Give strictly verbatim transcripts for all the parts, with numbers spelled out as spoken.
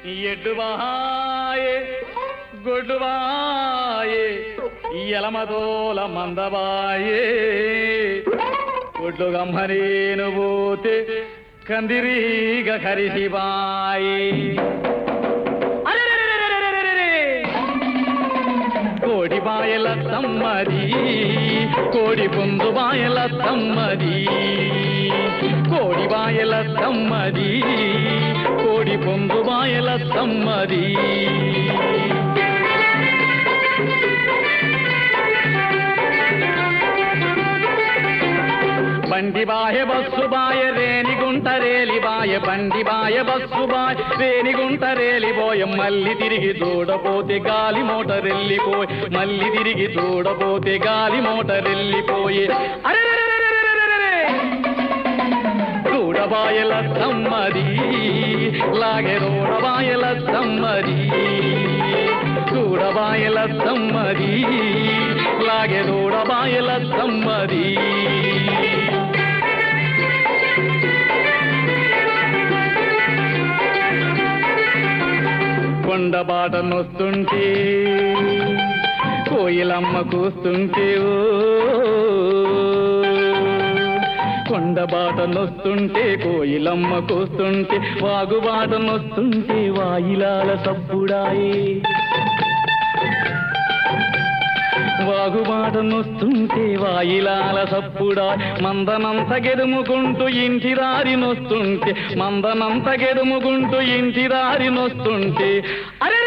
ఎడ్డువాయే గొడ్డువాయే ఎలమదోల మందవాయే ఒడ్లు గమ్మనేను పోతే కందిరీగ కరిసివాయే కోడి బాయల తమ్మది కోడి పుందు బాయల తమ్మది కోడి బాయల తమ్మది కోడి పుందు బాయల తమ్మది బండి బాయ బస్సు బాయ రేణిగుంట రేలి బాయ బండి బాయ బస్సు బాయ రేణిగుంట రేలి పోయ మళ్ళీ తిరిగి దూడపోతే గాలి మోటరెళ్ళిపోయి మళ్ళీ తిరిగి దూడపోతే గాలి మోటరెళ్ళిపోయి అరే దూడబాయల తమ్మది లాగే రోడబాయల తమ్మది దూడబాయల తమ్మది లాగే రోడబాయల తమ్మది కొండబాట నొస్తుంటే కోయిలమ్మ కూస్తుంటే ఓ కొండబాట నొస్తుంటే కోయిలమ్మ కూస్తుంటే వాగుబాట నొస్తుంటే వాయిలాల సప్పుడాయే వాగుబాట నొస్తుంటే వాయిలాల సప్పుడా మందనంత గెదుముకుంటూ ఇంటి దారి నొస్తుంటే మందనంత గెదుముకుంటూ ఇంటి దారి నొస్తుంటే అరే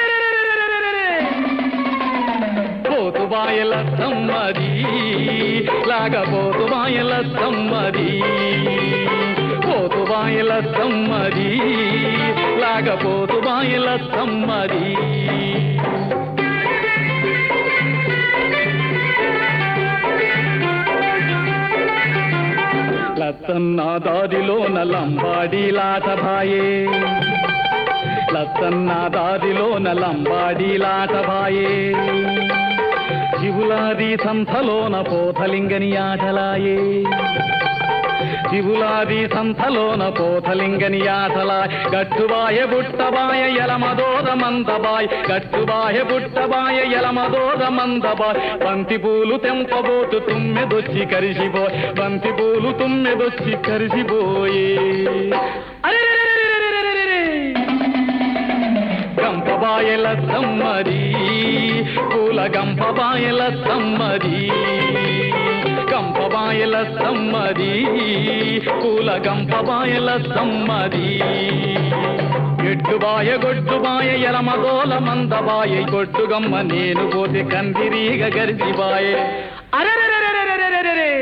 పోతు బాయల తమ్మది లాగపోతు బాయల తమ్మది పోతు బాయల తమ్మది లాగపోతు బాయల తమ్మది లచ్చన్న దారిలోన లంబాడీలాట భాయే లచ్చన్న దారిలోన లంబాడీలాట భాయే శివులాది సంతలోన పోతలింగని ఆటలాయే శివులాది సంతలోన పోతలింగని ఆటలాయ్ గట్టుబాయ బుట్టబాయ ఎలమదోద మందబాయ్ గట్టుబాయ బుట్టబాయ ఎలమదోద మందబాయ్ బంతి పూలు తెంపబోతు తుమ్మెదొచ్చి కరిసిపోయ్ బంతి పూలు తుమ్మెదొచ్చి కరిసిపోయే గంపబాయల తమ్మది పూల గంపబాయల తమ్మది గంపబాయల తమ్మది పూల గంపబాయల తమ్మది ఎడ్డుబాయ గొడ్డుబాయ ఎలమదోల మందబాయ గొడ్డుగమ్మ నేను పోతే కందిరీగ గరిసిబాయే అరెరెరెరెరెరెరెరెరె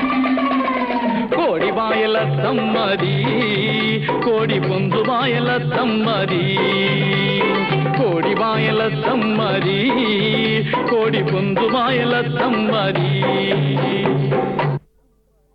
కోడి బాయల తమ్మది కోడి పుంజు బాయల తమ్మది కోడి బాయల తమ్మది కోడి పుంజు బాయల తమ్మది